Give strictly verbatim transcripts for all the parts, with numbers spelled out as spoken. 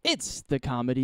It's the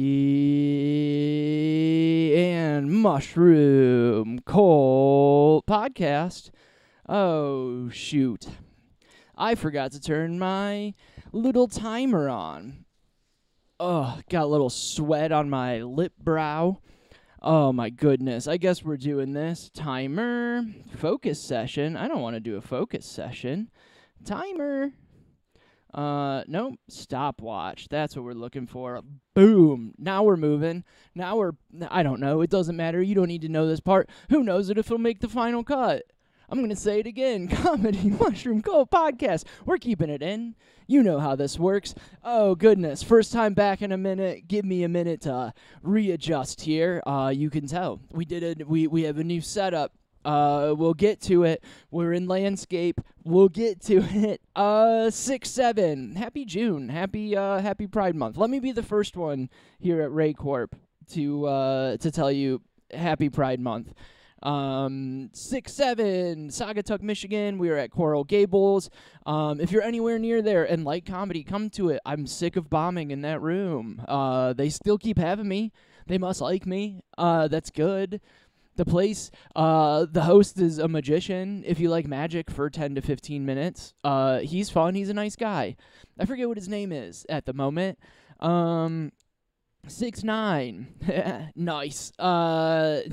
Comedy and Mushroom Cult podcast. Oh, shoot. I forgot to turn my little timer on. Oh, got a little sweat on my lip brow. Oh, my goodness. I guess we're doing this. Timer. Focus session. I don't want to do a focus session. Timer. Uh, nope, stopwatch. That's what we're looking for. Boom. Now we're moving. Now we're, I don't know. It doesn't matter. You don't need to know this part. Who knows it if it'll make the final cut? I'm going to say it again. Comedy Mushroom Cult Podcast. We're keeping it in. You know how this works. Oh, goodness. First time back in a minute. Give me a minute to readjust here. Uh, you can tell. We did it. We, we have a new setup. Uh, we'll get to it. We're in landscape. We'll get to it. Uh, six seven. Happy June. Happy uh, Happy Pride Month. Let me be the first one here at Ray Corp to uh to tell you Happy Pride Month. Um, six seven. Saugatuck, Michigan. We are at Coral Gables. Um, if you're anywhere near there and like comedy, come to it. I'm sick of bombing in that room. Uh, they still keep having me. They must like me. Uh, that's good. The place, uh, the host is a magician. If you like magic for ten to fifteen minutes, uh, he's fun. He's a nice guy. I forget what his name is at the moment. Um, six nine. Nice. Uh,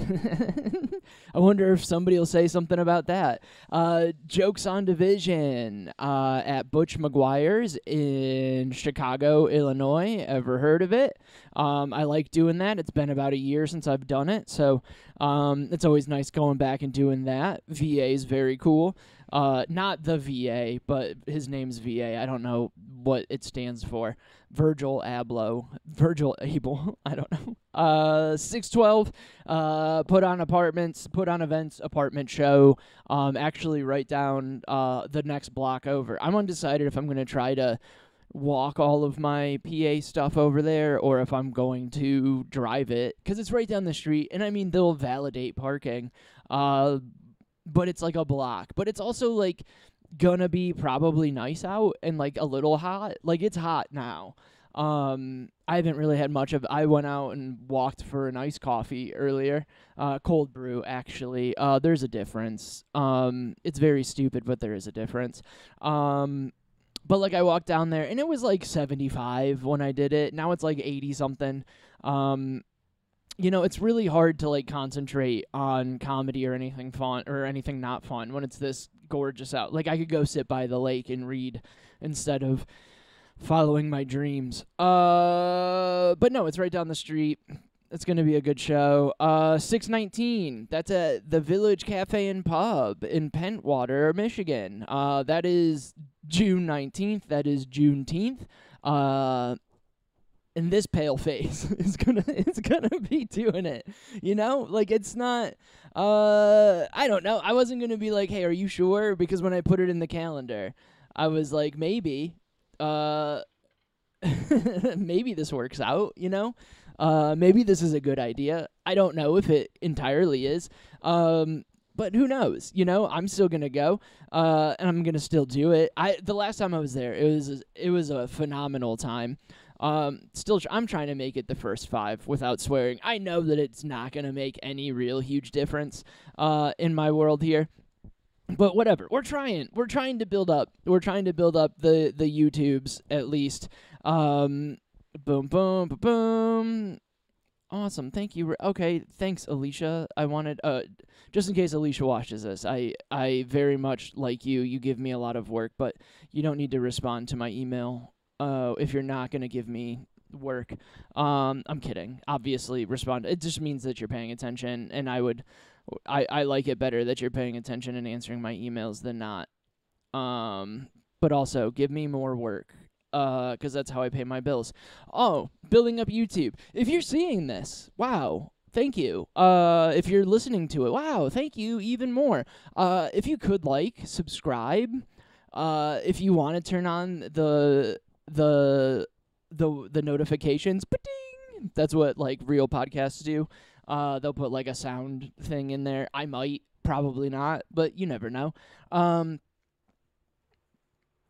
I wonder if somebody will say something about that. Uh, Jokes on Division uh, at Butch McGuire's in Chicago, Illinois. Ever heard of it? Um, I like doing that. It's been about a year since I've done it, so um, it's always nice going back and doing that. V A is very cool. Uh, not the V A, but his name's V A. I don't know what it stands for. Virgil Abloh. Virgil Abel. I don't know. Uh, six twelve, uh, put on apartments, put on events, apartment show. Um, actually write down uh, the next block over. I'm undecided if I'm going to try to walk all of my P A stuff over there or if I'm going to drive it, because it's right down the street, and I mean, they'll validate parking, uh, but it's like a block, but it's also like gonna be probably nice out and like a little hot. Like, it's hot now. Um, I haven't really had much of, I went out and walked for an iced coffee earlier, uh, cold brew, actually. Uh, there's a difference. Um, it's very stupid, but there is a difference. Um, But, like, I walked down there, and it was, like, seventy-five when I did it. Now it's, like, eighty-something. Um, you know, it's really hard to, like, concentrate on comedy or anything fun or anything not fun when it's this gorgeous out. Like, I could go sit by the lake and read instead of following my dreams. Uh, but, no, it's right down the street. It's going to be a good show. Uh, six nineteen, that's at the Village Cafe and Pub in Pentwater, Michigan. Uh, that is June nineteenth. That is Juneteenth. Uh, and this pale face is gonna it's gonna be doing it. You know, like, it's not. Uh, I don't know. I wasn't gonna be like, hey, are you sure? Because when I put it in the calendar, I was like, maybe. Uh, maybe this works out. You know. Uh, maybe this is a good idea. I don't know if it entirely is. Um, but who knows? You know, I'm still gonna go, uh, and I'm gonna still do it. I the last time I was there, it was it was a phenomenal time. Um, still, I'm trying to make it the first five without swearing. I know that it's not gonna make any real huge difference, uh, in my world here. But whatever, we're trying. We're trying to build up. We're trying to build up the the YouTubes at least. Um. Boom, boom, boom, boom. Awesome. Thank you. Okay, thanks, Alicia. I wanted, uh, just in case Alicia watches this, I, I very much like you. You give me a lot of work, but you don't need to respond to my email uh, if you're not going to give me work. Um, I'm kidding. Obviously, respond. It just means that you're paying attention, and I would, I, I like it better that you're paying attention and answering my emails than not. Um, but also, give me more work. Uh, because that's how I pay my bills. Oh, building up YouTube. If you're seeing this, wow, thank you. Uh, if you're listening to it, wow, thank you even more. Uh, if you could like, subscribe. Uh, if you want to turn on the the the the notifications, ba-ding! That's what like real podcasts do. Uh, they'll put like a sound thing in there. I might, probably not, but you never know. Um.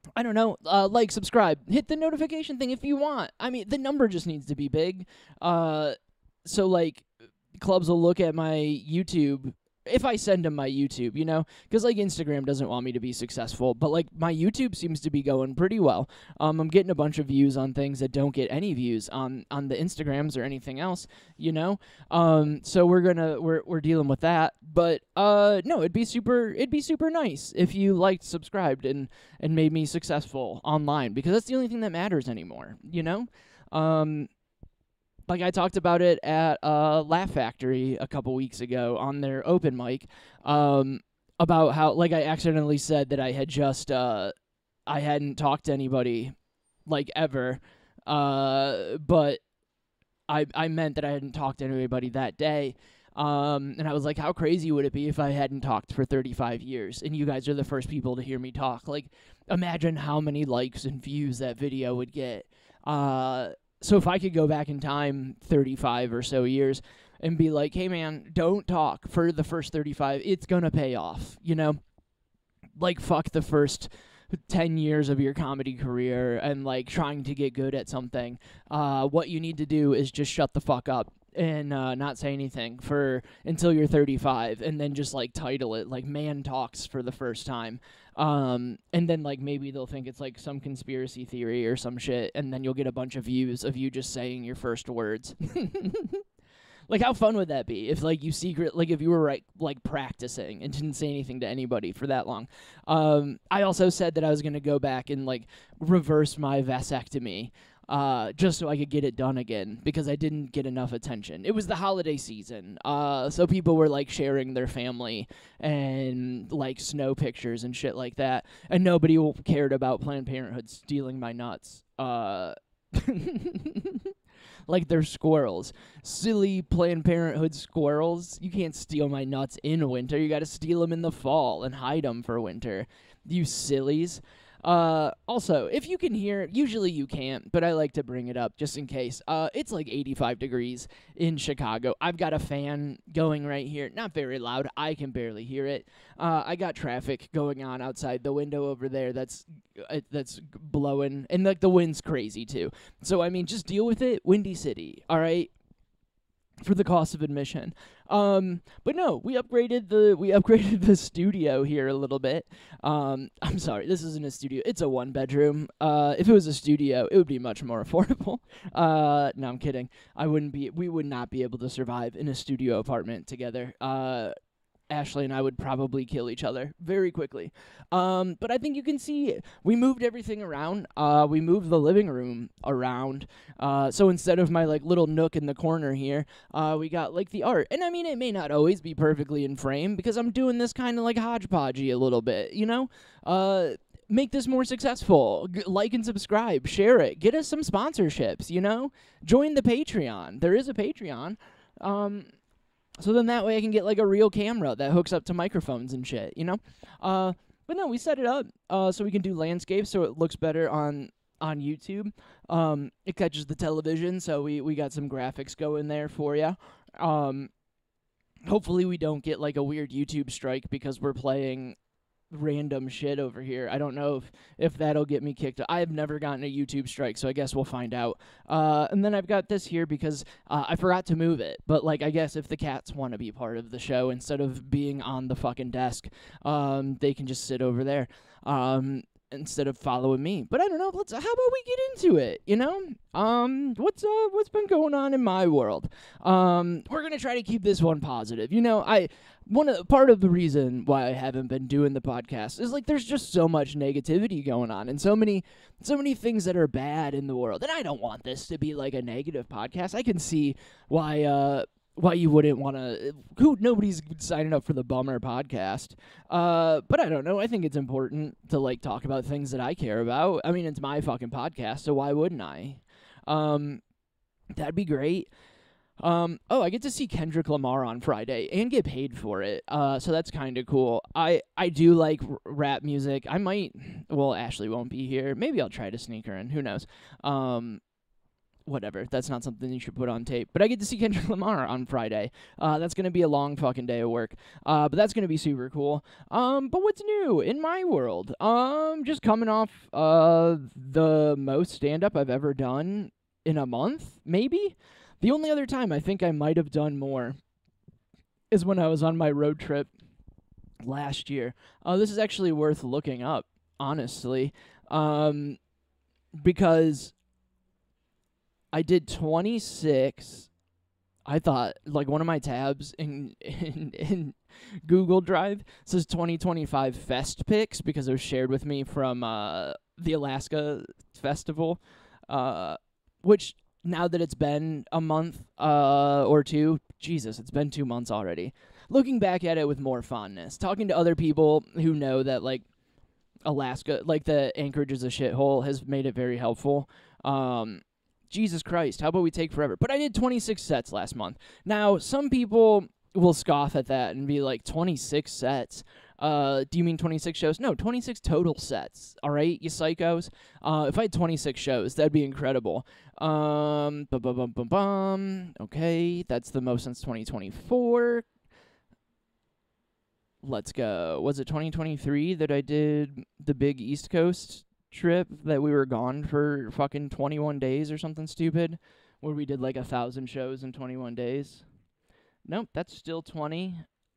I don't know, uh, like, subscribe, hit the notification thing if you want. I mean, the number just needs to be big. Uh, so, like, clubs will look at my YouTube if I send them my YouTube, you know? Because, like, Instagram doesn't want me to be successful, but, like, my YouTube seems to be going pretty well. Um, I'm getting a bunch of views on things that don't get any views on, on the Instagrams or anything else, you know? Um, so we're gonna, we're, we're dealing with that. But, uh, no, it'd be super, it'd be super nice if you liked, subscribed, and, and made me successful online, because that's the only thing that matters anymore, you know? Um... Like, I talked about it at uh, Laugh Factory a couple weeks ago on their open mic, um, about how, like, I accidentally said that I had just, uh, I hadn't talked to anybody, like, ever, uh, but I I meant that I hadn't talked to anybody that day, um, and I was like, how crazy would it be if I hadn't talked for thirty-five years, and you guys are the first people to hear me talk? Like, imagine how many likes and views that video would get. uh... So if I could go back in time thirty-five or so years and be like, hey, man, don't talk for the first thirty-five, it's going to pay off, you know? Like, fuck the first ten years of your comedy career and, like, trying to get good at something. Uh, what you need to do is just shut the fuck up and uh, not say anything for until you're thirty-five, and then just, like, title it, like, Man Talks for the first time. Um, and then, like, maybe they'll think it's, like, some conspiracy theory or some shit, and then you'll get a bunch of views of you just saying your first words. Like, how fun would that be if, like, you secret, like, if you were, right, like, practicing and didn't say anything to anybody for that long? Um, I also said that I was going to go back and, like, reverse my vasectomy, uh, just so I could get it done again, because I didn't get enough attention. It was the holiday season, uh, so people were, like, sharing their family and, like, snow pictures and shit like that, and nobody cared about Planned Parenthood stealing my nuts. Uh... Like, they're squirrels. Silly Planned Parenthood squirrels. You can't steal my nuts in winter. You gotta steal them in the fall and hide them for winter. You sillies. Uh, also, if you can hear, usually you can't, but I like to bring it up just in case. Uh, it's like eighty-five degrees in Chicago. I've got a fan going right here. Not very loud. I can barely hear it. Uh, I got traffic going on outside the window over there that's uh, that's blowing, and like the wind's crazy too. So, I mean, just deal with it. Windy City, all right? For the cost of admission. Um, but no, we upgraded the we upgraded the studio here a little bit. Um, I'm sorry, this isn't a studio. It's a one bedroom. Uh, if it was a studio, it would be much more affordable. Uh, no, I'm kidding. I wouldn't be. We would not be able to survive in a studio apartment together. Uh. Ashley and I would probably kill each other very quickly. Um, but I think you can see we moved everything around. Uh, we moved the living room around. Uh, so instead of my like little nook in the corner here, uh, we got like the art. And I mean, it may not always be perfectly in frame because I'm doing this kind of like hodgepodgey a little bit, you know? Uh, make this more successful. G- like and subscribe. Share it. Get us some sponsorships, you know? Join the Patreon. There is a Patreon. Um... So then that way I can get, like, a real camera that hooks up to microphones and shit, you know? Uh, but no, we set it up uh, so we can do landscapes so it looks better on on YouTube. Um, it catches the television, so we, we got some graphics going there for you. Um, hopefully we don't get, like, a weird YouTube strike because we're playing random shit over here. I don't know if, if that'll get me kicked. I've never gotten a YouTube strike, so I guess we'll find out. Uh, and then I've got this here because uh, I forgot to move it. But, like, I guess if the cats want to be part of the show instead of being on the fucking desk, um, they can just sit over there. Um, instead of following me. But I don't know, let's how about we get into it, you know? Um what's uh what's been going on in my world? Um we're going to try to keep this one positive. You know, I one of part of the reason why I haven't been doing the podcast is like there's just so much negativity going on and so many so many things that are bad in the world. And I don't want this to be like a negative podcast. I can see why uh why you wouldn't want to, who, nobody's signing up for the Bummer podcast, uh, but I don't know, I think it's important to, like, talk about things that I care about. I mean, it's my fucking podcast, so why wouldn't I? Um, that'd be great. Um, oh, I get to see Kendrick Lamar on Friday and get paid for it, uh, so that's kind of cool. I, I do like r- rap music. I might, well, Ashley won't be here. Maybe I'll try to sneak her in, who knows? Um... whatever. That's not something you should put on tape. But I get to see Kendrick Lamar on Friday. Uh, that's going to be a long fucking day of work. Uh, but that's going to be super cool. Um, but what's new in my world? Um, just coming off uh the most stand-up I've ever done in a month, maybe? The only other time I think I might have done more is when I was on my road trip last year. Uh, this is actually worth looking up, honestly. Um, because I did twenty-six. I thought, like, one of my tabs in in, in Google Drive says twenty twenty-five Fest Pics because it was shared with me from uh, the Alaska Festival, uh, which now that it's been a month uh, or two, Jesus, it's been two months already. Looking back at it with more fondness, talking to other people who know that, like, Alaska, like, the Anchorage is a shithole has made it very helpful. Um... Jesus Christ, how about we take forever? But I did twenty-six sets last month. Now, some people will scoff at that and be like, twenty-six sets? Uh, do you mean twenty-six shows? No, twenty-six total sets, all right, you psychos? Uh, if I had twenty-six shows, that'd be incredible. Um, bum, bum, bum, bum, bum. Okay, that's the most since twenty twenty-four. Let's go. Was it twenty twenty-three that I did the big East Coast trip that we were gone for fucking twenty-one days or something stupid, where we did like a thousand shows in twenty-one days? Nope, that's still twenty.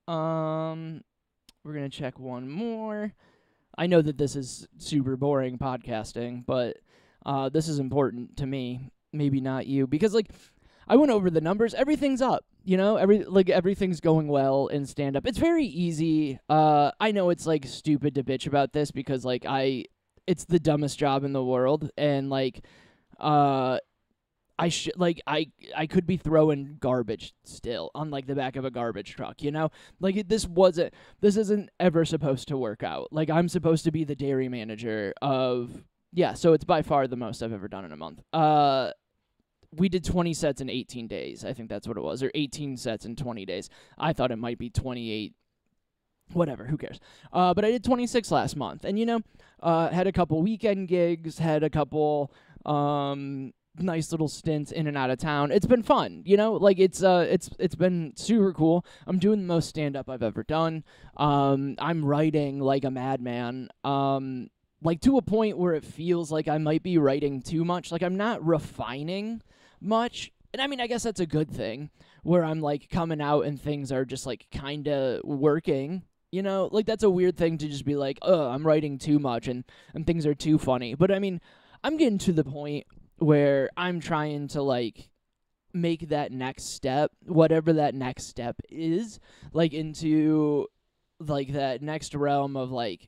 Um, we're gonna check one more. I know that this is super boring podcasting, but uh, this is important to me. Maybe not you, because like I went over the numbers. Everything's up. You know, every like everything's going well in stand up. It's very easy. Uh, I know it's like stupid to bitch about this because like I. It's the dumbest job in the world, and like, uh, I should like I I could be throwing garbage still on like the back of a garbage truck, you know? Like it, this wasn't this isn't ever supposed to work out. Like I'm supposed to be the dairy manager of yeah, so it's by far the most I've ever done in a month. Uh, we did twenty sets in eighteen days. I think that's what it was, or eighteen sets in twenty days. I thought it might be twenty-eight. Whatever, who cares? Uh, but I did twenty-six last month, and you know, uh, had a couple weekend gigs, had a couple um, nice little stints in and out of town. It's been fun, you know, like it's uh, it's it's been super cool. I'm doing the most stand up I've ever done. Um, I'm writing like a madman, um, like to a point where it feels like I might be writing too much. Like I'm not refining much. And I mean, I guess that's a good thing, where I'm like coming out and things are just like kind of working. You know, like that's a weird thing to just be like, oh, I'm writing too much and, and things are too funny. But I mean, I'm getting to the point where I'm trying to like make that next step, whatever that next step is, like into like that next realm of like,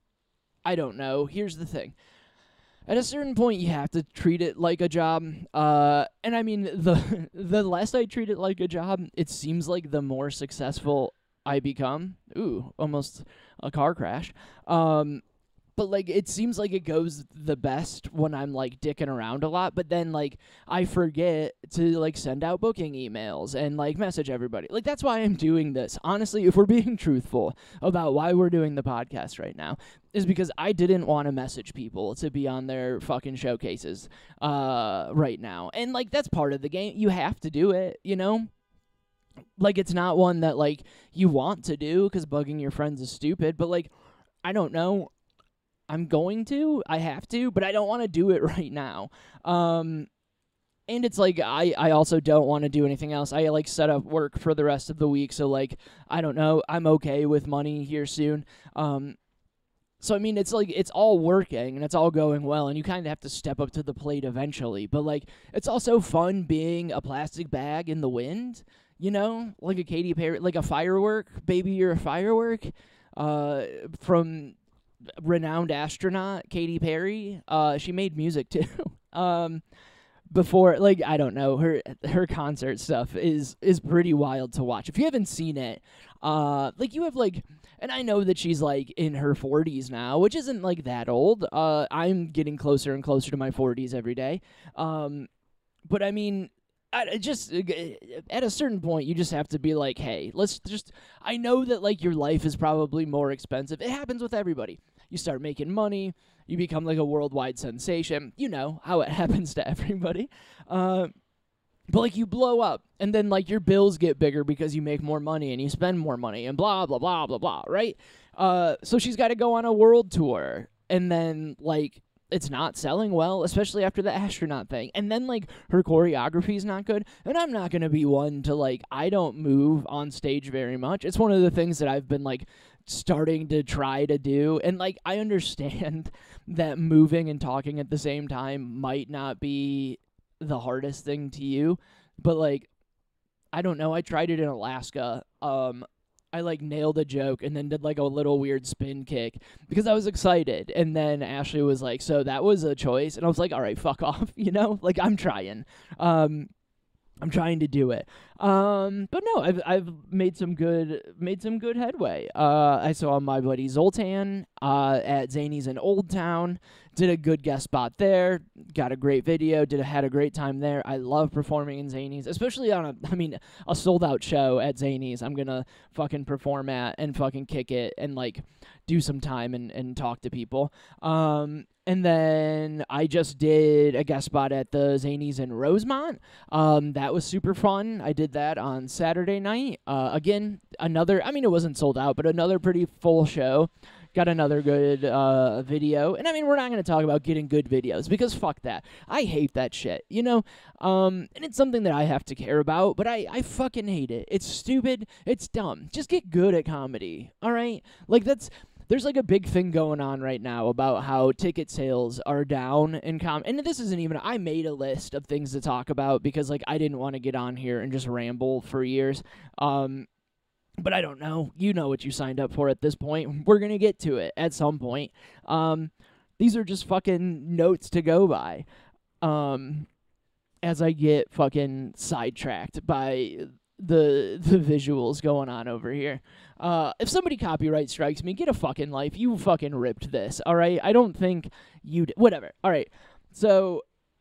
I don't know. Here's the thing. At a certain point, you have to treat it like a job. Uh, and I mean, the the less I treat it like a job, it seems like the more successful I become. Ooh, almost a car crash. Um, but, like, it seems like it goes the best when I'm, like, dicking around a lot. But then, like, I forget to, like, send out booking emails and, like, message everybody. Like, that's why I'm doing this. Honestly, if we're being truthful about why we're doing the podcast right now, is because I didn't want to message people to be on their fucking showcases uh, right now. And, like, that's part of the game. You have to do it, you know? Like, it's not one that, like, you want to do because bugging your friends is stupid. But, like, I don't know. I'm going to. I have to. But I don't want to do it right now. Um, and it's, like, I, I also don't want to do anything else. I, like, set up work for the rest of the week. So, like, I don't know. I'm okay with money here soon. Um, so, I mean, it's, like, it's all working and it's all going well. And you kind of have to step up to the plate eventually. But, like, it's also fun being a plastic bag in the wind. You know, like a Katy Perry, like a firework, baby, you're a firework, uh, from renowned astronaut Katy Perry. Uh, she made music too. um, before, like, I don't know, her her concert stuff is is pretty wild to watch. If you haven't seen it, uh, like you have like, and I know that she's like in her forties now, which isn't like that old. Uh, I'm getting closer and closer to my forties every day. Um, but I mean. I just at a certain point you just have to be like, hey, let's just I know that like your life is probably more expensive. It happens with everybody. You start making money you become like a worldwide sensation. You know how it happens to everybody. Uh, but like you blow up, and then like your bills get bigger because you make more money and you spend more money and blah blah blah blah blah, right? Uh, so she's got to go on a world tour, and then like it's not selling well, especially after the astronaut thing. And then like her choreography is not good, and I'm not gonna be one to like I don't move on stage very much. It's one of the things that I've been like starting to try to do, and like I understand that moving and talking at the same time might not be the hardest thing to you, but like I don't know, I tried it in Alaska. um I like nailed a joke and then did like a little weird spin kick because I was excited, and then Ashley was like, so that was a choice, and I was like, all right, fuck off. You know, like I'm trying um I'm trying to do it. Um, but no, I've I've made some good made some good headway. Uh, I saw my buddy Zoltan uh, at Zany's in Old Town. Did a good guest spot there. Got a great video. Did a, had a great time there. I love performing in Zany's, especially on a I mean a sold out show at Zany's. I'm gonna fucking perform at and fucking kick it and like do some time and, and talk to people. Um, and then I just did a guest spot at the Zany's in Rosemont. Um, that was super fun. I did that on Saturday night. Uh, again, another, I mean, it wasn't sold out, but another pretty full show. Got another good uh, video. And I mean, we're not going to talk about getting good videos because fuck that. I hate that shit, you know? Um, and it's something that I have to care about, but I, I fucking hate it. It's stupid. It's dumb. Just get good at comedy, all right? Like, that's... There's like a big thing going on right now about how ticket sales are down in com. And this isn't even, I made a list of things to talk about because like I didn't want to get on here and just ramble for years. Um, but I don't know. You know what you signed up for at this point. We're going to get to it at some point. Um, these are just fucking notes to go by. Um, as I get fucking sidetracked by the the visuals going on over here. Uh, if somebody copyright strikes me, get a fucking life. You fucking ripped this, all right? I don't think you... D- Whatever. All right. So...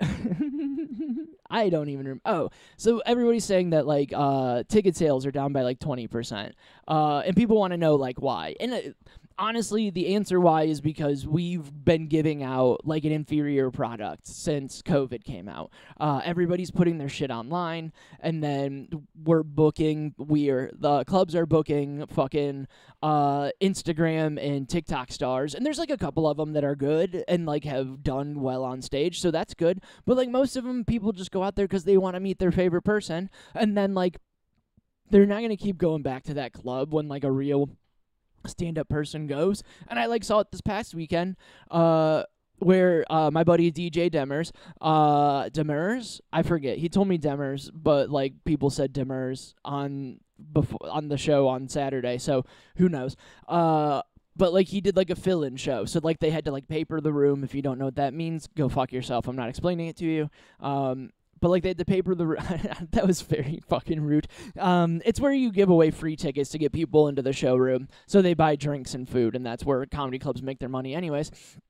I don't even remember. Oh, so everybody's saying that, like, uh, ticket sales are down by, like, twenty percent. Uh, and people want to know, like, why. And... Uh, honestly, the answer why is because we've been giving out, like, an inferior product since COVID came out. Uh, everybody's putting their shit online, and then we're booking, we're, the clubs are booking fucking uh, Instagram and TikTok stars, and there's, like, a couple of them that are good and, like, have done well on stage, so that's good. But, like, most of them, people just go out there because they want to meet their favorite person, and then, like, they're not going to keep going back to that club when, like, a real... stand-up person goes. And I like saw it this past weekend uh where uh my buddy D J Demers uh Demers I forget, he told me Demers, but like people said Demers on before on the show on Saturday, so who knows. Uh but like he did like a fill-in show, so like they had to like paper the room. If you don't know what that means, go fuck yourself. I'm not explaining it to you. um But, like, they had to paper the... that was very fucking rude. Um, it's where you give away free tickets to get people into the showroom, so they buy drinks and food, and that's where comedy clubs make their money anyways.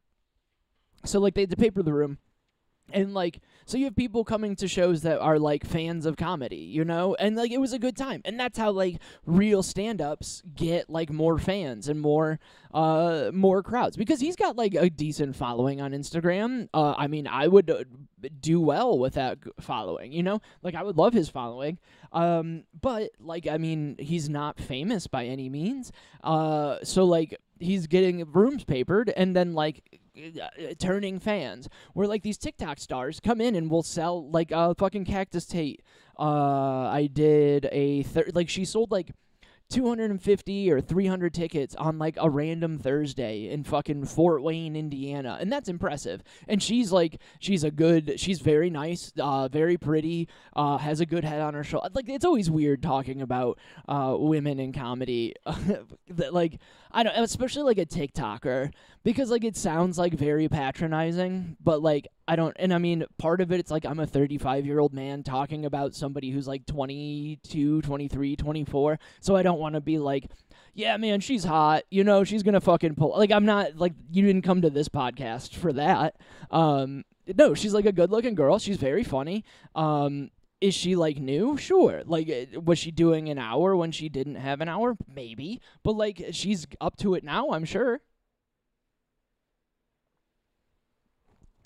So, like, they had to paper the room. And, like, so you have people coming to shows that are, like, fans of comedy, you know? And, like, it was a good time. And that's how, like, real stand-ups get, like, more fans and more, uh, more crowds. Because he's got, like, a decent following on Instagram. Uh, I mean, I would uh, do well with that following, you know? Like, I would love his following. Um, but, like, I mean, he's not famous by any means. Uh, so, like, he's getting rooms papered and then, like... Uh, turning fans, where like these TikTok stars come in and will sell like a uh, fucking Cactus Tate. Uh, I did a thir- like she sold like two hundred fifty or three hundred tickets on like a random Thursday in fucking Fort Wayne, Indiana, and that's impressive. And she's like, she's a good, she's very nice, uh, very pretty, uh, has a good head on her shoulder. Like, it's always weird talking about uh women in comedy, that like I don't, especially like a TikToker, because like it sounds like very patronizing, but like I don't, and I mean, part of it, it's like I'm a thirty-five-year-old man talking about somebody who's like twenty-two, twenty-three, twenty-four, so I don't want to be like, yeah, man, she's hot, you know, she's gonna fucking pull, like, I'm not, like, you didn't come to this podcast for that. Um, no, she's like a good-looking girl, she's very funny. Um, is she, like, new? Sure. Like, was she doing an hour when she didn't have an hour? Maybe. But, like, she's up to it now, I'm sure.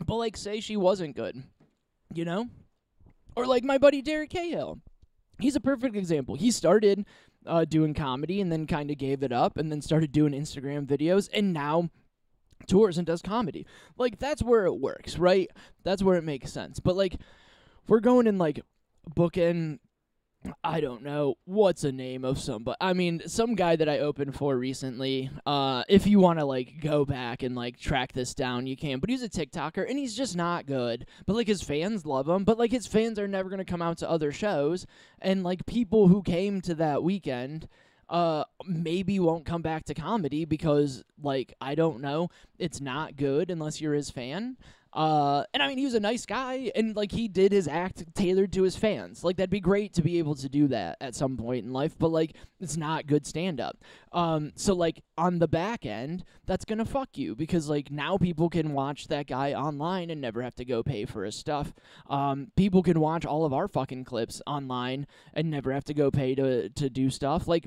but, like, say she wasn't good, you know? Or, like, my buddy Derek Cahill. He's a perfect example. He started uh, doing comedy and then kind of gave it up and then started doing Instagram videos and now tours and does comedy. Like, that's where it works, right? That's where it makes sense. But, like, we're going in, like, booking, I don't know, what's a name of somebody. I mean, some guy that I opened for recently, uh, if you want to, like, go back and, like, track this down, you can. But he's a TikToker, and he's just not good. But, like, his fans love him. But, like, his fans are never going to come out to other shows. And, like, people who came to that weekend uh, maybe won't come back to comedy because, like, I don't know, it's not good unless you're his fan. Uh, and I mean, he was a nice guy, and, like, he did his act tailored to his fans. Like, that'd be great to be able to do that at some point in life, but, like, it's not good stand-up. Um, so, like, on the back end, that's gonna fuck you, because, like, now people can watch that guy online and never have to go pay for his stuff. Um, people can watch all of our fucking clips online and never have to go pay to, to do stuff. Like,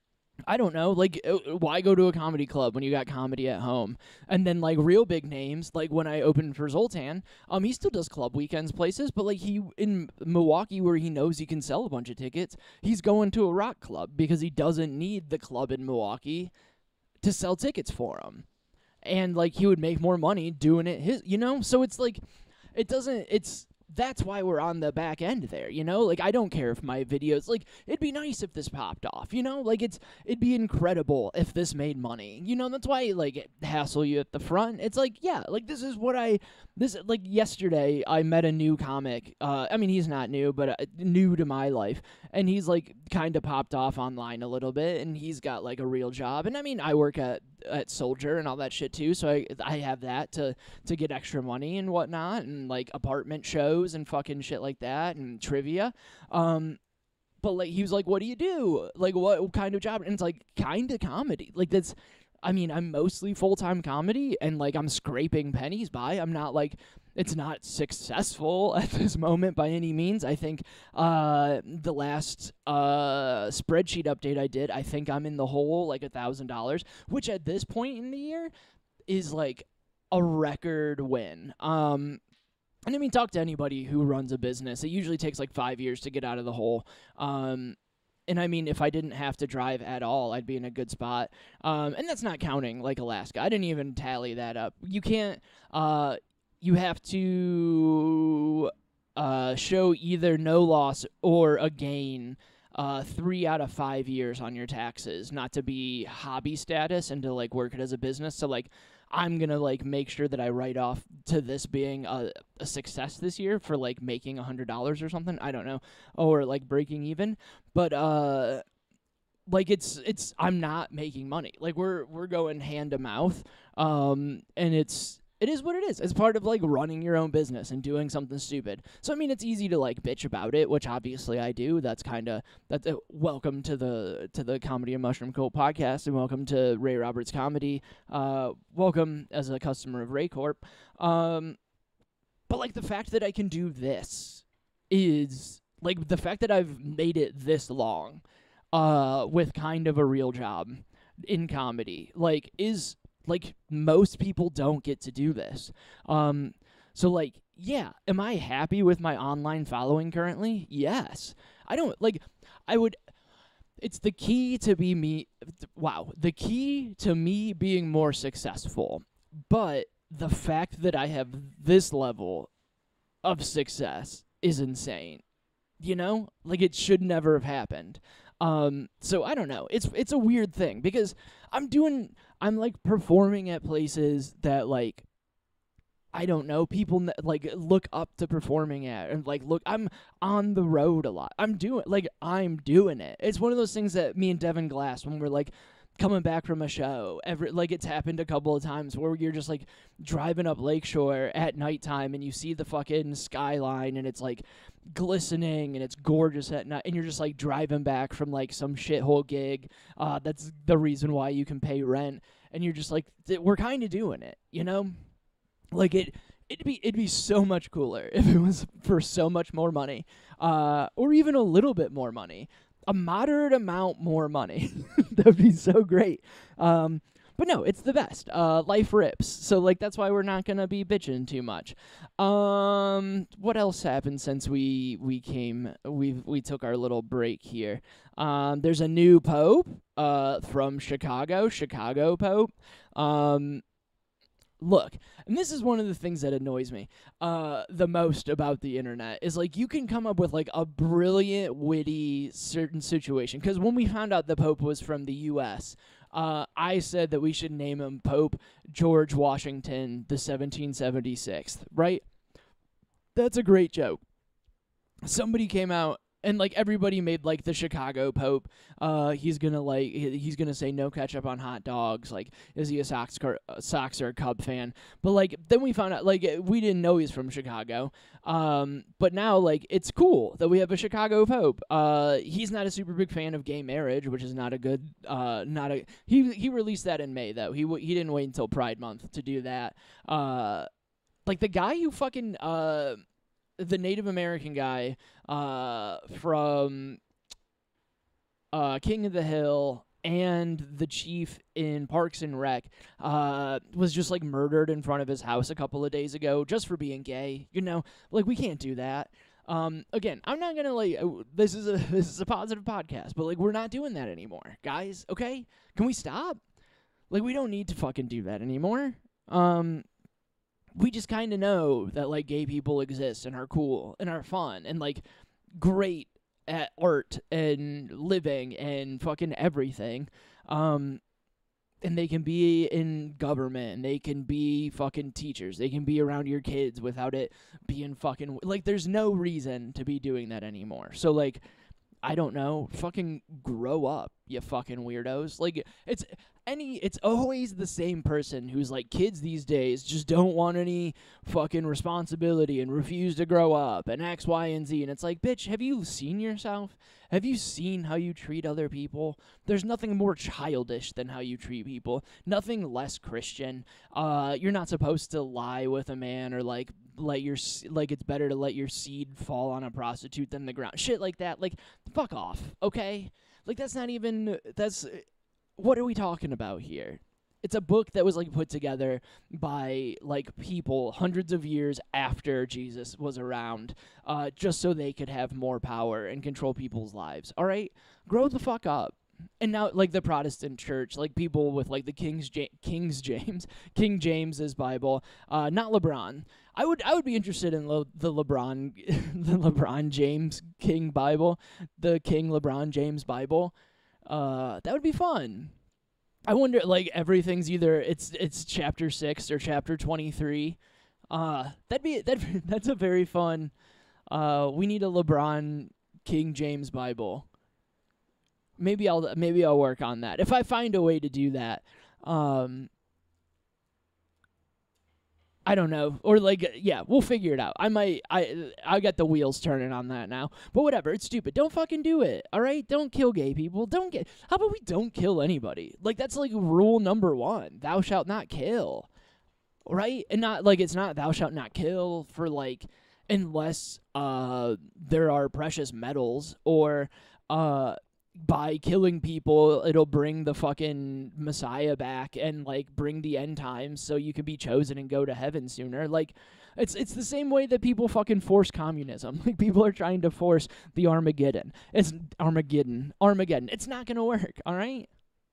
I don't know, like, why go to a comedy club when you got comedy at home? And then, like, real big names, like when I opened for Zoltan, um, he still does club weekends places, but, like, he, in Milwaukee where he knows he can sell a bunch of tickets, he's going to a rock club because he doesn't need the club in Milwaukee to sell tickets for him. And, like, he would make more money doing it his, you know? So it's, like, it doesn't, it's... That's why we're on the back end there, you know? Like, I don't care if my videos, like, it'd be nice if this popped off, you know? Like, it's, it'd be incredible if this made money, you know? That's why, like, hassle you at the front. It's like, yeah, like, this is what I, this, like, yesterday, I met a new comic, uh, I mean, he's not new, but uh, new to my life, and he's, like, kind of popped off online a little bit, and he's got, like, a real job, and I mean, I work at, at Soldier and all that shit, too, so I, I have that to, to get extra money and whatnot, and, like, apartment shows, and fucking shit like that and trivia. Um, but, like, he was like, what do you do? Like, what kind of job? And it's like, kind of comedy. Like, that's, I mean, I'm mostly full-time comedy, and, like, I'm scraping pennies by. I'm not, like, it's not successful at this moment by any means. I think uh, the last uh, spreadsheet update I did, I think I'm in the hole, like, a thousand dollars, which at this point in the year is, like, a record win. Um, And I mean, talk to anybody who runs a business. It usually takes like five years to get out of the hole. Um, and I mean, if I didn't have to drive at all, I'd be in a good spot. Um, and that's not counting like Alaska. I didn't even tally that up. You can't, uh, you have to uh, show either no loss or a gain uh, three out of five years on your taxes, not to be hobby status and to like work it as a business. So like, I'm going to, like, make sure that I write off to this being a, a success this year for, like, making one hundred dollars or something. I don't know. Or, like, breaking even. But, uh, like, it's, it's, I'm not making money. Like, we're, we're going hand to mouth. Um, and it's, it is what it is. It's part of, like, running your own business and doing something stupid. So, I mean, it's easy to, like, bitch about it, which obviously I do. That's kind of, that's uh, welcome to the, to the Comedy and Mushroom Cult podcast, and welcome to Ray Roberts Comedy. Uh, welcome as a customer of Ray Corp. Um, but, like, the fact that I can do this is, like, the fact that I've made it this long, uh, with kind of a real job in comedy, like, is... Like, most people don't get to do this. Um, so, like, yeah, am I happy with my online following currently? Yes. I don't, like, I would, it's the key to be me, wow, the key to me being more successful. But the fact that I have this level of success is insane. You know? Like, it should never have happened. Um, so I don't know. It's it's a weird thing because I'm doing I'm like performing at places that like I don't know, people like look up to performing at and like look I'm on the road a lot. I'm doing like I'm doing it. It's one of those things that me and Devin Glass when we're like coming back from a show, every like it's happened a couple of times where you're just like driving up Lakeshore at nighttime and you see the fucking skyline and it's like glistening and it's gorgeous at night and you're just like driving back from like some shithole gig. Uh, that's the reason why you can pay rent and you're just like we're kind of doing it, you know? Like it. It'd be it'd be so much cooler if it was for so much more money, uh, or even a little bit more money. A moderate amount more money. That would be so great. Um, But no, it's the best. Uh, life rips. So, like, that's why we're not going to be bitching too much. Um, what else happened since we we came, we we took our little break here? Um, there's a new pope uh, from Chicago, Chicago Pope. Um, look, and this is one of the things that annoys me uh, the most about the internet is, like, you can come up with, like, a brilliant, witty certain situation. Because when we found out the pope was from the U S, Uh, I said that we should name him Pope George Washington the seventeen seventy-sixth, right? That's a great joke. Somebody came out and, like, everybody made, like, the Chicago Pope. Uh, he's gonna like he's gonna say no ketchup on hot dogs. Like, is he a Sox Sox or a Cub fan? But, like, then we found out, like, we didn't know he's from Chicago. Um, but now, like, it's cool that we have a Chicago Pope. Uh, he's not a super big fan of gay marriage, which is not a good. Uh, not a he he released that in May though. He w- he didn't wait until Pride Month to do that. Uh, like the guy who fucking uh. the Native American guy uh, from uh, King of the Hill and the chief in Parks and Rec uh, was just, like, murdered in front of his house a couple of days ago just for being gay. You know, like, we can't do that. Um, again, I'm not gonna, like, uh, this is a this is a positive podcast, but, like, we're not doing that anymore, guys. Okay, can we stop? Like, we don't need to fucking do that anymore. Um. We just kind of know that, like, gay people exist and are cool and are fun and, like, great at art and living and fucking everything. Um, and they can be in government and they can be fucking teachers. They can be around your kids without it being fucking, like, there's no reason to be doing that anymore. So, like, I don't know, fucking grow up, you fucking weirdos. Like, it's any, it's always the same person who's like, kids these days just don't want any fucking responsibility and refuse to grow up and X, Y, and Z. And it's like, bitch, have you seen yourself? Have you seen how you treat other people? There's nothing more childish than how you treat people. Nothing less Christian. Uh, you're not supposed to lie with a man or, like, let your, like, it's better to let your seed fall on a prostitute than the ground. Shit like that. Like, fuck off, okay? Like, that's not even, that's, what are we talking about here? It's a book that was, like, put together by, like, people hundreds of years after Jesus was around, uh, just so they could have more power and control people's lives, all right? Grow the fuck up. And now, like, the Protestant church, like, people with, like, the King's ja- King's James, King James's Bible, uh, not LeBron. I would I would be interested in Le- the LeBron, the LeBron James King Bible, the King LeBron James Bible. Uh, that would be fun. I wonder, like, everything's either it's it's chapter six or chapter twenty-three. Uh, that'd be that that's a very fun. Uh, we need a LeBron King James Bible. Maybe I'll maybe I'll work on that if I find a way to do that. Um, I don't know, or like yeah, we'll figure it out. I might I I got the wheels turning on that now, but whatever. It's stupid. Don't fucking do it. All right, don't kill gay people. Don't get. How about we don't kill anybody? Like that's like rule number one. Thou shalt not kill. Right, and not like it's not thou shalt not kill for like unless uh there are precious metals or uh. by killing people, it'll bring the fucking Messiah back and, like, bring the end times so you can be chosen and go to heaven sooner. Like, it's it's the same way that people fucking force communism. Like, people are trying to force the Armageddon. It's Armageddon. Armageddon. It's not gonna work, all right?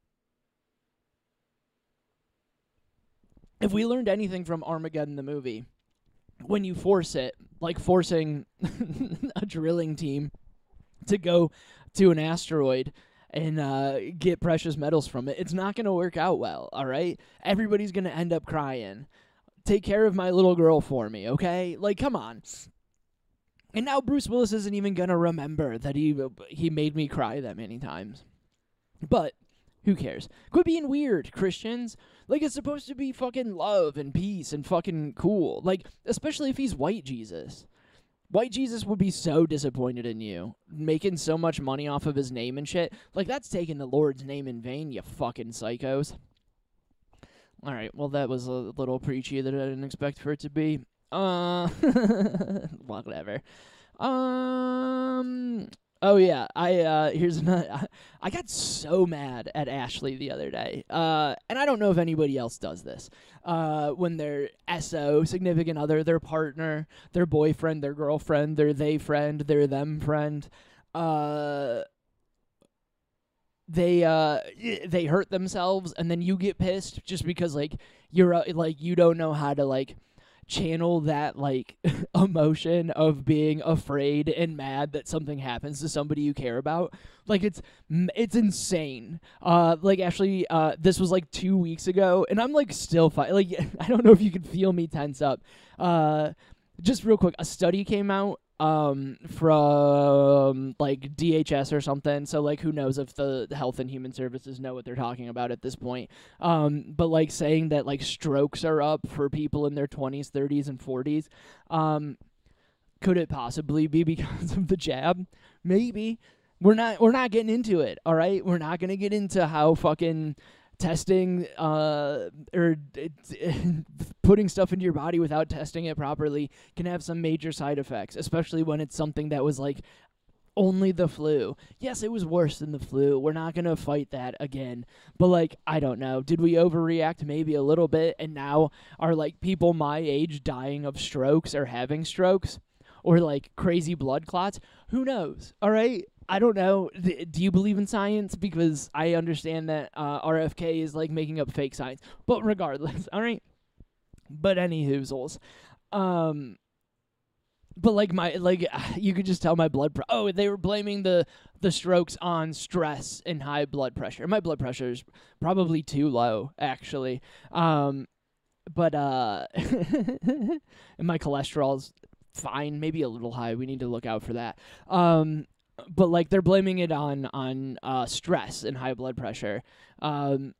If we learned anything from Armageddon the movie, when you force it, like forcing a drilling team to go to an asteroid and uh, get precious metals from it, it's not going to work out well, all right? Everybody's going to end up crying. Take care of my little girl for me, okay? Like, come on. And now Bruce Willis isn't even going to remember that he he made me cry that many times. But who cares? Quit being weird, Christians. Like, it's supposed to be fucking love and peace and fucking cool. Like, especially if he's white Jesus. White Jesus would be so disappointed in you, making so much money off of his name and shit. Like, that's taking the Lord's name in vain, you fucking psychos. All right, well, that was a little preachy that I didn't expect for it to be. Uh, whatever. Um, Oh yeah, I uh here's another. I got so mad at Ashley the other day. Uh and I don't know if anybody else does this. Uh when their S O, significant other, their partner, their boyfriend, their girlfriend, their they friend, their them friend, uh they uh they hurt themselves, and then you get pissed just because like you're uh, like you don't know how to like channel that like emotion of being afraid and mad that something happens to somebody you care about. Like it's it's insane. Uh like actually uh this was like two weeks ago, and I'm like still fi- like I don't know if you can feel me tense up. Uh just real quick, a study came out um from like D H S or something, so like who knows if the Health and Human Services know what they're talking about at this point, um but like saying that like strokes are up for people in their twenties, thirties, and forties. Um could it possibly be because of the jab? Maybe. We're not we're not getting into it, all right? We're not going to get into how fucking testing uh or putting stuff into your body without testing it properly can have some major side effects, especially when it's something that was like only the flu. Yes, it was worse than the flu. We're not going to fight that again. But like, I don't know. Did we overreact? Maybe a little bit. And now are like people my age dying of strokes or having strokes or like crazy blood clots? Who knows? All right. I don't know. Do you believe in science? Because I understand that uh, R F K is like making up fake science. But regardless, all right. But any hoozles. Um, but like my like you could just tell my blood. Pre- oh, they were blaming the the strokes on stress and high blood pressure. My blood pressure is probably too low, actually. Um, but uh, and my cholesterol's fine, maybe a little high. We need to look out for that. Um. But like they're blaming it on on uh, stress and high blood pressure, um,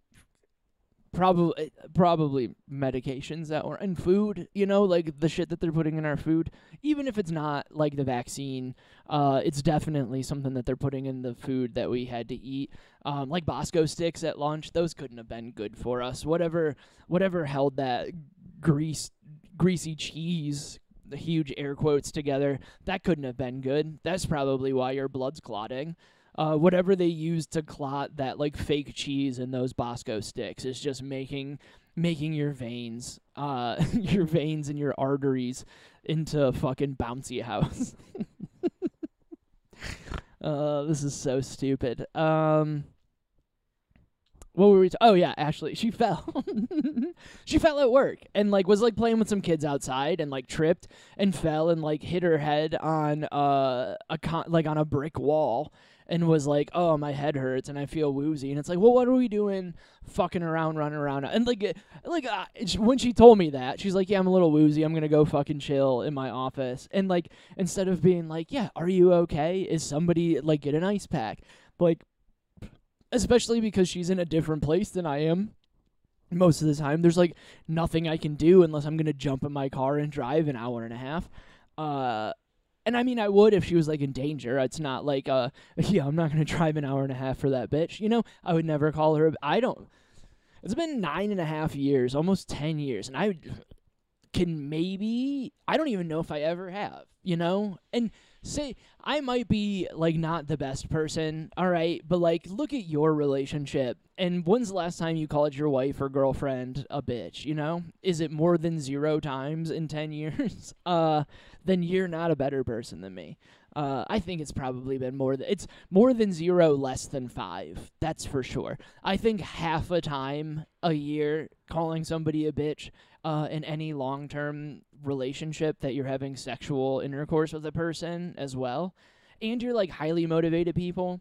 probably probably medications that were and food. You know, like the shit that they're putting in our food. Even if it's not like the vaccine, uh, it's definitely something that they're putting in the food that we had to eat. Um, like Bosco sticks at lunch, those couldn't have been good for us. Whatever whatever held that grease greasy cheese, the huge air quotes together, that couldn't have been good. That's probably why your blood's clotting. Uh, whatever they used to clot that like fake cheese in those Bosco sticks is just making making your veins, uh, your veins and your arteries into a fucking bouncy house. uh, this is so stupid. Um. What were we? T- oh yeah, Ashley. She fell. She fell at work and like was like playing with some kids outside and like tripped and fell and like hit her head on uh a con- like on a brick wall and was like, oh, my head hurts and I feel woozy. And it's like, well, what are we doing? Fucking around, running around. And like, like uh, when she told me that, she's like, yeah, I'm a little woozy. I'm gonna go fucking chill in my office. And like, instead of being like, yeah, are you okay? Is somebody like get an ice pack? Like. Especially because she's in a different place than I am most of the time. There's, like, nothing I can do unless I'm going to jump in my car and drive an hour and a half. Uh, and, I mean, I would if she was, like, in danger. It's not like, uh, yeah, I'm not going to drive an hour and a half for that bitch. You know, I would never call her. I don't. It's been nine and a half years, almost ten years, and I can maybe. I don't even know if I ever have, you know? And say I might be like not the best person, all right, but like look at your relationship and when's the last time you called your wife or girlfriend a bitch, you know? Is it more than zero times in ten years? uh then you're not a better person than me. Uh, I think it's probably been more than it's more than zero, less than five. That's for sure. I think half a time a year calling somebody a bitch uh, in any long-term relationship that you're having sexual intercourse with a person as well, and you're like highly motivated people.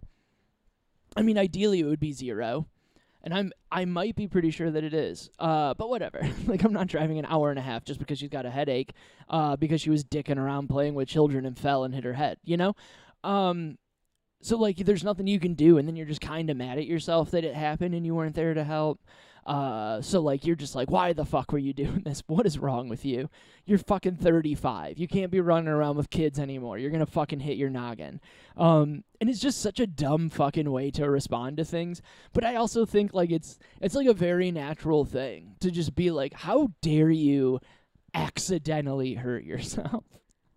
I mean, ideally it would be zero. And I'm I might be pretty sure that it is. Uh, but whatever. Like, I'm not driving an hour and a half just because she's got a headache, uh, because she was dicking around playing with children and fell and hit her head, you know? Um, so, like, there's nothing you can do, and then you're just kind of mad at yourself that it happened and you weren't there to help. Uh, so, like, you're just like, why the fuck were you doing this? What is wrong with you? You're fucking thirty-five. You can't be running around with kids anymore. You're gonna fucking hit your noggin. Um, and it's just such a dumb fucking way to respond to things. But I also think, like, it's it's like a very natural thing to just be like, how dare you accidentally hurt yourself?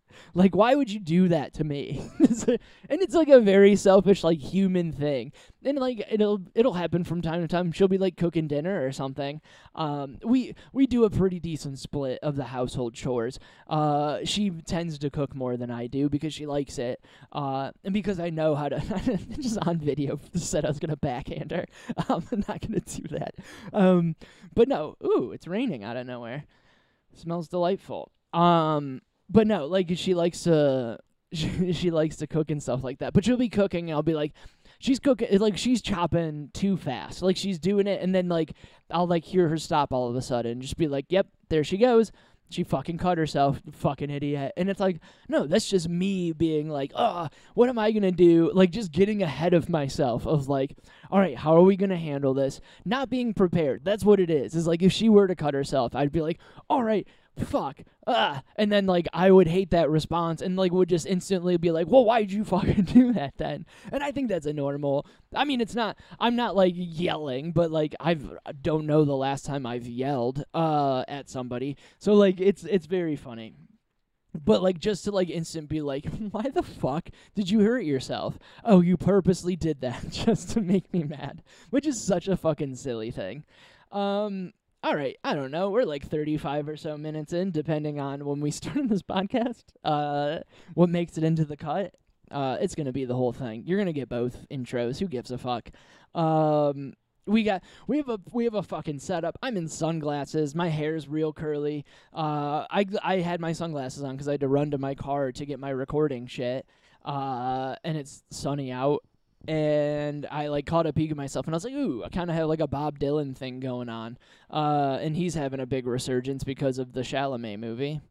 Like, why would you do that to me? And it's like a very selfish, like, human thing. And like it'll it'll happen from time to time. She'll be like cooking dinner or something. Um, we we do a pretty decent split of the household chores. Uh, she tends to cook more than I do because she likes it. Uh, and because I know how to. Just on video said I was gonna backhand her. Um, I'm not gonna do that. Um, but no. Ooh, it's raining out of nowhere. It smells delightful. Um, but no, like she likes to. She, she likes to cook and stuff like that. But she'll be cooking and I'll be like, she's cooking, like, she's chopping too fast. Like, she's doing it, and then, like, I'll, like, hear her stop all of a sudden. Just be like, yep, there she goes. She fucking cut herself, fucking idiot. And it's like, no, that's just me being like, oh, what am I going to do? Like, just getting ahead of myself of, like, all right, how are we going to handle this? Not being prepared. That's what it is. Is like, if she were to cut herself, I'd be like, all right, fuck, ah, and then, like, I would hate that response and, like, would just instantly be like, well, why'd you fucking do that then? And I think that's a normal, I mean, it's not, I'm not, like, yelling, but, like, I've, I don't know the last time I've yelled, uh, at somebody, so, like, it's, it's very funny. But, like, just to, like, instant be like, why the fuck did you hurt yourself? Oh, you purposely did that just to make me mad, which is such a fucking silly thing. Um... All right, I don't know. We're like thirty-five or so minutes in, depending on when we start this podcast. Uh, what makes it into the cut? Uh, it's gonna be the whole thing. You're gonna get both intros. Who gives a fuck? Um, we got we have a we have a fucking setup. I'm in sunglasses. My hair's real curly. Uh, I I had my sunglasses on because I had to run to my car to get my recording shit. Uh, and it's sunny out. And I, like, caught a peek of myself, and I was like, ooh, I kind of have, like, a Bob Dylan thing going on. Uh, and he's having a big resurgence because of the Chalamet movie.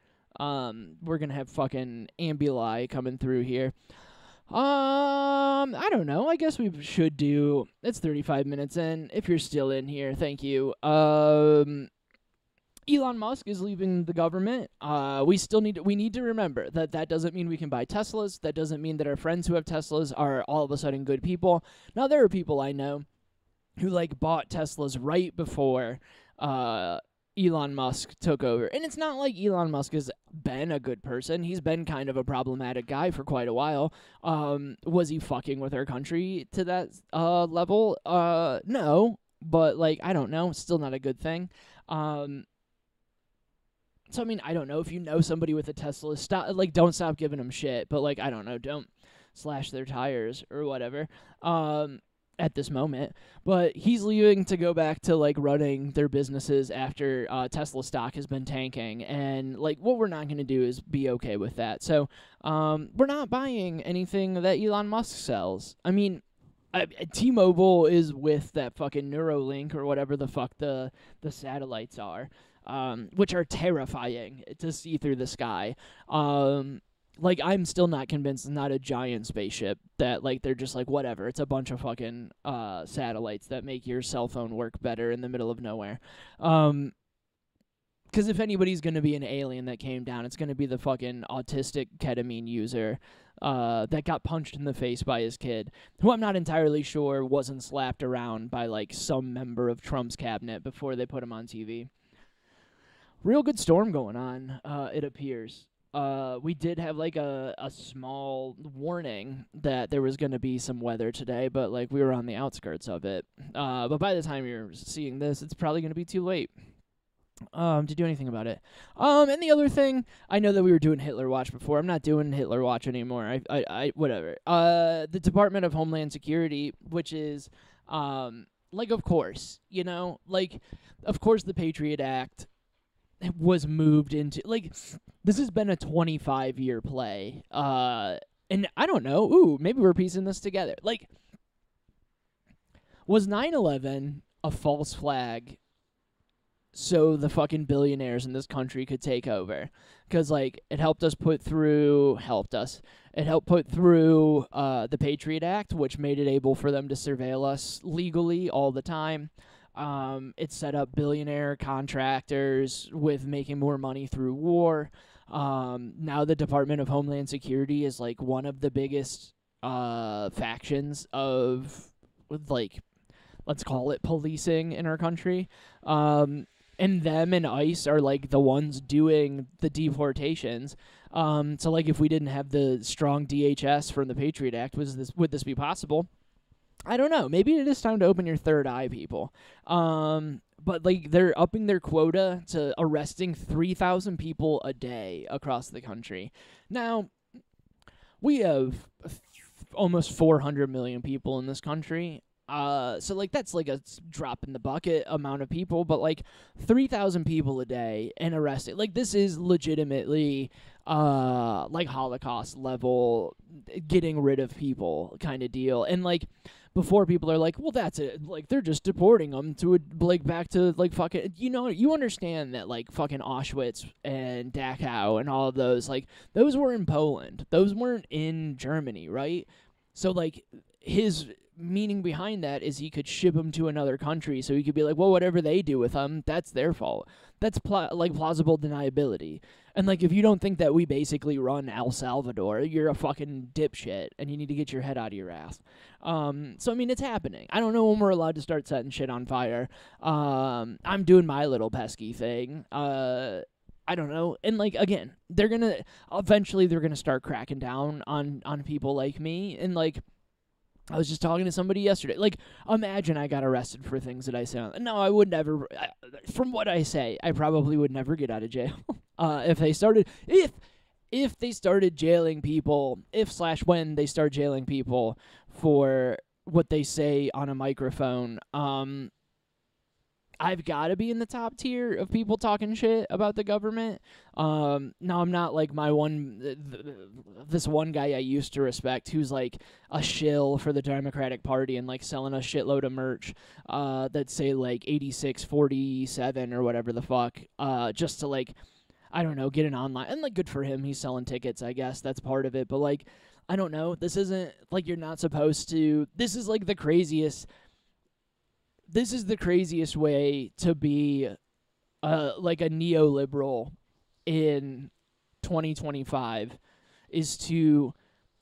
Um, we're going to have fucking Ambuli coming through here. Um, I don't know. I guess we should do, it's thirty-five minutes in. If you're still in here, thank you. Um... Elon Musk is leaving the government. Uh, we still need to, we need to remember that that doesn't mean we can buy Teslas. That doesn't mean that our friends who have Teslas are all of a sudden good people. Now, there are people I know who, like, bought Teslas right before uh, Elon Musk took over. And it's not like Elon Musk has been a good person. He's been kind of a problematic guy for quite a while. Um, was he fucking with our country to that uh, level? Uh, no. But, like, I don't know. Still not a good thing. Um... So, I mean, I don't know. If you know somebody with a Tesla, stop, like, don't stop giving them shit. But, like, I don't know. Don't slash their tires or whatever um, at this moment. But he's leaving to go back to, like, running their businesses after uh, Tesla stock has been tanking. And, like, what we're not going to do is be okay with that. So, um, we're not buying anything that Elon Musk sells. I mean, I, T-Mobile is with that fucking Neuralink or whatever the fuck the, the satellites are. Um, which are terrifying to see through the sky. Um, like, I'm still not convinced it's not a giant spaceship that, like, they're just like, whatever, it's a bunch of fucking uh, satellites that make your cell phone work better in the middle of nowhere. Um, because if anybody's going to be an alien that came down, it's going to be the fucking autistic ketamine user uh, that got punched in the face by his kid, who I'm not entirely sure wasn't slapped around by, like, some member of Trump's cabinet before they put him on T V. Real good storm going on, uh, it appears. Uh, we did have, like, a, a small warning that there was going to be some weather today, but, like, we were on the outskirts of it. Uh, but by the time you're seeing this, it's probably going to be too late um, to do anything about it. Um, and the other thing, I know that we were doing Hitler Watch before. I'm not doing Hitler Watch anymore. I, I, I whatever. Uh, the Department of Homeland Security, which is, um, like, of course, you know, like, of course the Patriot Act was moved into, like, this has been a twenty-five year play, uh, and I don't know, ooh, maybe we're piecing this together, like, was nine eleven a false flag so the fucking billionaires in this country could take over? Because, like, it helped us put through, helped us, it helped put through, uh, the Patriot Act, which made it able for them to surveil us legally all the time. Um, it set up billionaire contractors with making more money through war. Um, now the Department of Homeland Security is, like, one of the biggest uh, factions of, like, let's call it policing in our country. Um, and them and ICE are, like, the ones doing the deportations. Um, so, like, if we didn't have the strong D H S from the Patriot Act, was this would this be possible? I don't know. Maybe it is time to open your third eye, people. Um, but, like, they're upping their quota to arresting three thousand people a day across the country. Now, we have almost four hundred million people in this country. Uh, so, like, that's, like, a drop in the bucket amount of people. But, like, three thousand people a day and arrested. Like, this is legitimately, uh, like, Holocaust level getting rid of people kind of deal. And, like, before people are like, well, that's it. Like, they're just deporting them to, a, like, back to, like, fucking, you know, you understand that, like, fucking Auschwitz and Dachau and all of those, like, those were in Poland. Those weren't in Germany, right? So, like, his meaning behind that is he could ship them to another country, so he could be like, well, whatever they do with them, that's their fault. That's, pl- like, plausible deniability. And, like, if you don't think that we basically run El Salvador, you're a fucking dipshit, and you need to get your head out of your ass. Um, so, I mean, it's happening. I don't know when we're allowed to start setting shit on fire. Um, I'm doing my little pesky thing. Uh, I don't know. And, like, again, they're gonna, eventually they're gonna start cracking down on, on people like me, and, like, I was just talking to somebody yesterday. Like, imagine I got arrested for things that I say. No, I would never. I, from what I say, I probably would never get out of jail. uh, if they started, if if they started jailing people, if slash when they start jailing people for what they say on a microphone, um, I've got to be in the top tier of people talking shit about the government. Um, now, I'm not like my one, th- th- this one guy I used to respect who's like a shill for the Democratic Party and like selling a shitload of merch uh, that say like eighty-six forty-seven or whatever the fuck, uh, just to like, I don't know, get an online. And like, good for him. He's selling tickets, I guess. That's part of it. But like, I don't know. This isn't like you're not supposed to. This is like the craziest. This is the craziest way to be uh, like a neoliberal in twenty twenty-five is to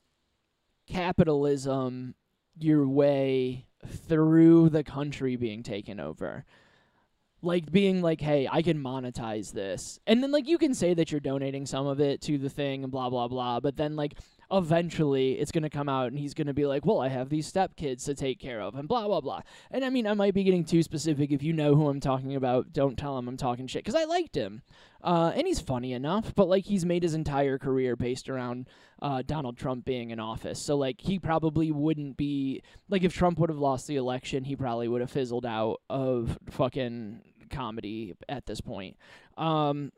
capitalism your way through the country being taken over. Like being like, hey, I can monetize this. And then like you can say that you're donating some of it to the thing and blah, blah, blah. But then like eventually it's going to come out and he's going to be like, well, I have these stepkids to take care of and blah, blah, blah. And I mean, I might be getting too specific. If you know who I'm talking about, don't tell him I'm talking shit. Because I liked him. Uh, and he's funny enough. But like he's made his entire career based around uh, Donald Trump being in office. So like he probably wouldn't be, like if Trump would have lost the election, he probably would have fizzled out of fucking comedy at this point. Um,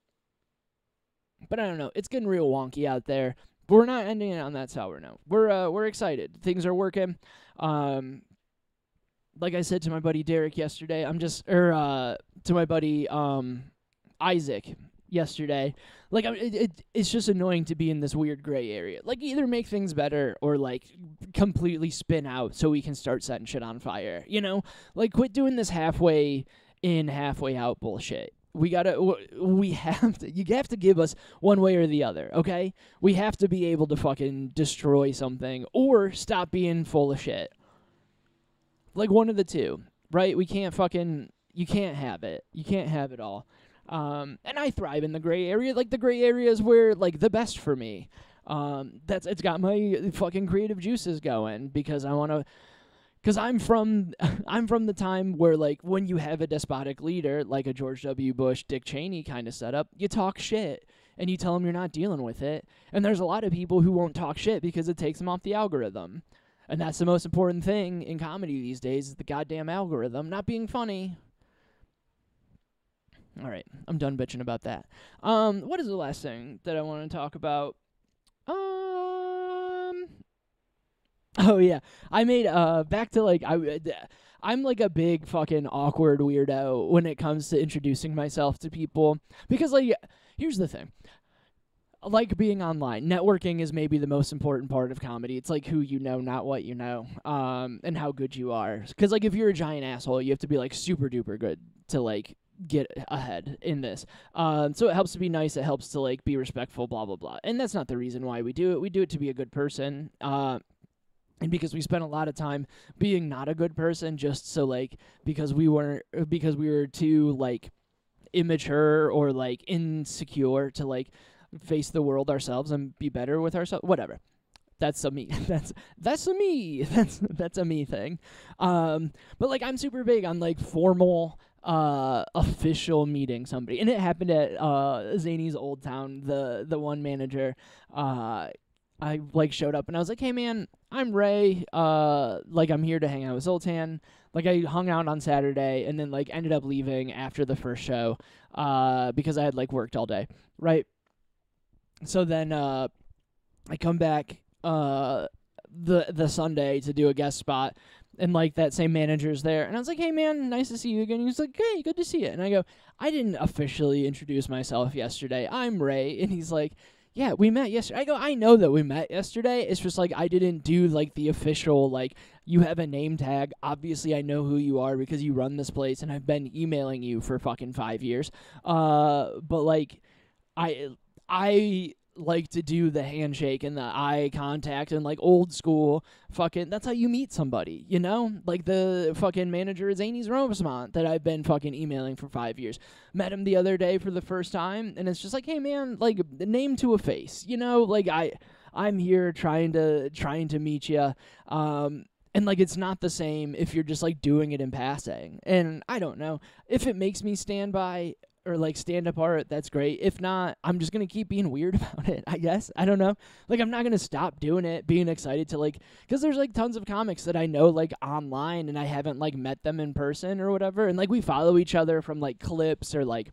but I don't know. It's getting real wonky out there. But we're not ending it on that sour note. We're uh, we're excited. Things are working. Um, like I said to my buddy Derek yesterday, I'm just or uh, to my buddy um, Isaac yesterday. Like it, it, it's just annoying to be in this weird gray area. Like either make things better or like completely spin out so we can start setting shit on fire. You know, like quit doing this halfway in, halfway out bullshit. We gotta, we have to, you have to give us one way or the other, okay? We have to be able to fucking destroy something or stop being full of shit. Like one of the two, right? We can't fucking, you can't have it. You can't have it all. Um, and I thrive in the gray area. Like the gray area is where, like, the best for me. Um, that's, it's got my fucking creative juices going because I want to, Because I'm from I'm from the time where, like, when you have a despotic leader, like a George W. Bush, Dick Cheney kind of setup, you talk shit, and you tell them you're not dealing with it. And there's a lot of people who won't talk shit because it takes them off the algorithm. And that's the most important thing in comedy these days, is the goddamn algorithm, not being funny. All right, I'm done bitching about that. Um, what is the last thing that I want to talk about? Um... Oh, yeah. I made, uh, back to, like, I, I'm, like, a big fucking awkward weirdo when it comes to introducing myself to people. Because, like, here's the thing. Like being online, networking is maybe the most important part of comedy. It's, like, who you know, not what you know, um, and how good you are. Because, like, if you're a giant asshole, you have to be, like, super-duper good to, like, get ahead in this. Um, so it helps to be nice. It helps to, like, be respectful, blah, blah, blah. And that's not the reason why we do it. We do it to be a good person. Uh, And because we spent a lot of time being not a good person, just so like because we weren't because we were too like immature or like insecure to like face the world ourselves and be better with ourselves. Whatever. That's a me. That's that's a me. That's that's a me thing. Um, but like I'm super big on like formal, uh, official meeting somebody, and it happened at uh Zany's Old Town. The the one manager, uh, I like showed up and I was like, hey man, I'm Ray. Uh, like I'm here to hang out with Zoltan. Like I hung out on Saturday and then like ended up leaving after the first show, uh, because I had like worked all day, right? So then uh, I come back. Uh, the the Sunday to do a guest spot, and like that same manager's there, and I was like, hey man, nice to see you again. He was like, hey, good to see you. And I go, I didn't officially introduce myself yesterday. I'm Ray. And he's like, yeah, we met yesterday. I go, I know that we met yesterday. It's just like I didn't do like the official, like, you have a name tag. Obviously I know who you are because you run this place and I've been emailing you for fucking five years. Uh, but like I I like to do the handshake and the eye contact and like old school fucking, that's how you meet somebody, you know? Like the fucking manager at Zany's Rosemont that I've been fucking emailing for five years. Met him the other day for the first time, and it's just like, hey man, like name to a face, you know? Like I, I'm here trying to, trying to meet you. Um, And, like, it's not the same if you're just, like, doing it in passing. And I don't know. If it makes me stand by or, like, stand apart, that's great. If not, I'm just going to keep being weird about it, I guess. I don't know. Like, I'm not going to stop doing it, being excited to, like, because there's, like, tons of comics that I know, like, online, and I haven't, like, met them in person or whatever. And, like, we follow each other from, like, clips or, like,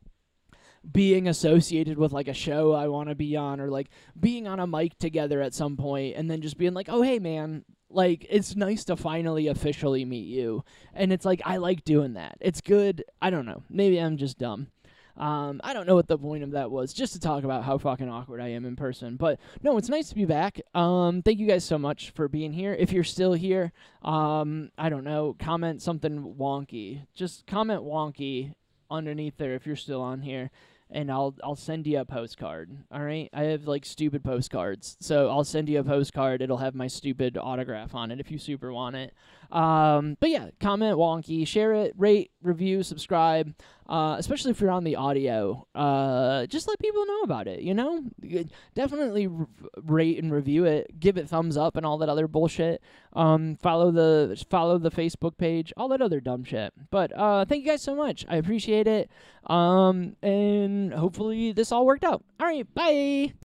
being associated with like a show I want to be on, or like being on a mic together at some point, and then just being like, oh hey man, like it's nice to finally officially meet you. And it's like I like doing that. It's good. I don't know, maybe I'm just dumb. um I don't know what the point of that was, just to talk about how fucking awkward I am in person. But no, it's nice to be back. Um thank you guys so much for being here. If you're still here, um I don't know, comment something wonky, just comment wonky underneath there if you're still on here, and I'll I'll send you a postcard. All right, I have like stupid postcards, so I'll send you a postcard. It'll have my stupid autograph on it if you super want it. Um, but yeah, comment wonky, share it, rate, review, subscribe. Uh, especially if you're on the audio, uh, just let people know about it. You know, definitely r- rate and review it, give it thumbs up, and all that other bullshit. Um, follow the follow the Facebook page, all that other dumb shit. But uh, thank you guys so much. I appreciate it. Um, and hopefully this all worked out. All right, bye.